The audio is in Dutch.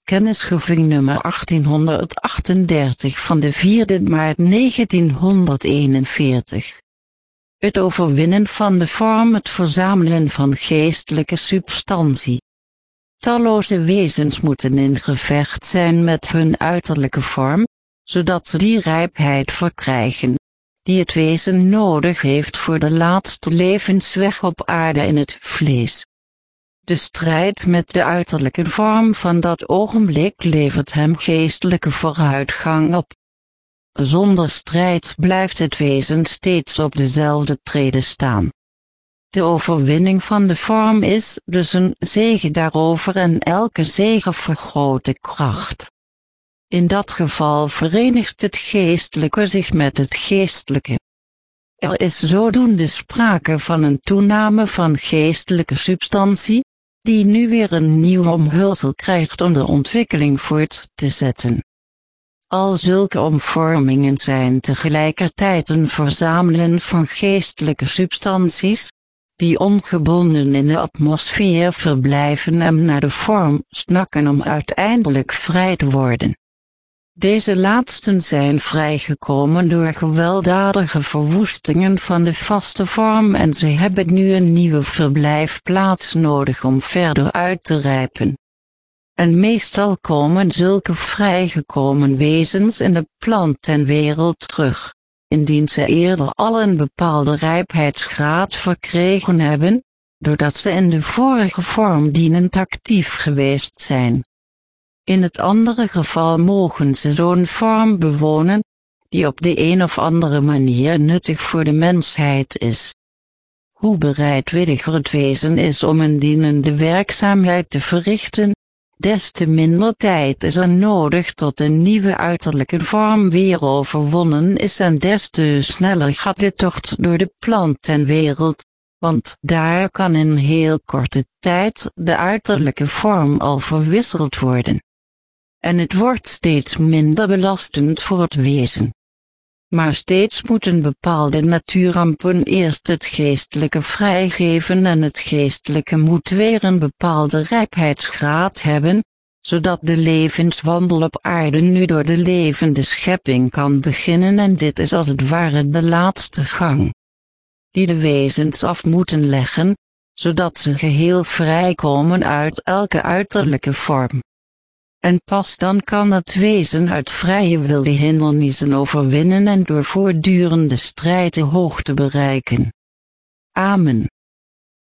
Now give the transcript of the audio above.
Kennisgeving nummer 1838 van de 4 maart 1941. Het overwinnen van de vorm, het verzamelen van geestelijke substantie. Talloze wezens moeten in gevecht zijn met hun uiterlijke vorm, zodat ze die rijpheid verkrijgen, die het wezen nodig heeft voor de laatste levensweg op aarde in het vlees. De strijd met de uiterlijke vorm van dat ogenblik levert hem geestelijke vooruitgang op. Zonder strijd blijft het wezen steeds op dezelfde trede staan. De overwinning van de vorm is dus een zege daarover en elke zege vergroot de kracht. In dat geval verenigt het geestelijke zich met het geestelijke. Er is zodoende sprake van een toename van geestelijke substantie, die nu weer een nieuw omhulsel krijgt om de ontwikkeling voort te zetten. Al zulke omvormingen zijn tegelijkertijd een verzamelen van geestelijke substanties, die ongebonden in de atmosfeer verblijven en naar de vorm snakken om uiteindelijk vrij te worden. Deze laatsten zijn vrijgekomen door gewelddadige verwoestingen van de vaste vorm en ze hebben nu een nieuwe verblijfplaats nodig om verder uit te rijpen. En meestal komen zulke vrijgekomen wezens in de plantenwereld terug, indien ze eerder al een bepaalde rijpheidsgraad verkregen hebben, doordat ze in de vorige vorm dienend actief geweest zijn. In het andere geval mogen ze zo'n vorm bewonen, die op de een of andere manier nuttig voor de mensheid is. Hoe bereidwilliger het wezen is om een dienende werkzaamheid te verrichten, des te minder tijd is er nodig tot een nieuwe uiterlijke vorm weer overwonnen is en des te sneller gaat de tocht door de plantenwereld, want daar kan in heel korte tijd de uiterlijke vorm al verwisseld worden. En het wordt steeds minder belastend voor het wezen. Maar steeds moeten bepaalde natuurrampen eerst het geestelijke vrijgeven en het geestelijke moet weer een bepaalde rijpheidsgraad hebben, zodat de levenswandel op aarde nu door de levende schepping kan beginnen en dit is als het ware de laatste gang, die de wezens af moeten leggen, zodat ze geheel vrijkomen uit elke uiterlijke vorm. En pas dan kan het wezen uit vrije wil de hindernissen overwinnen en door voortdurende strijd de hoogte bereiken. Amen.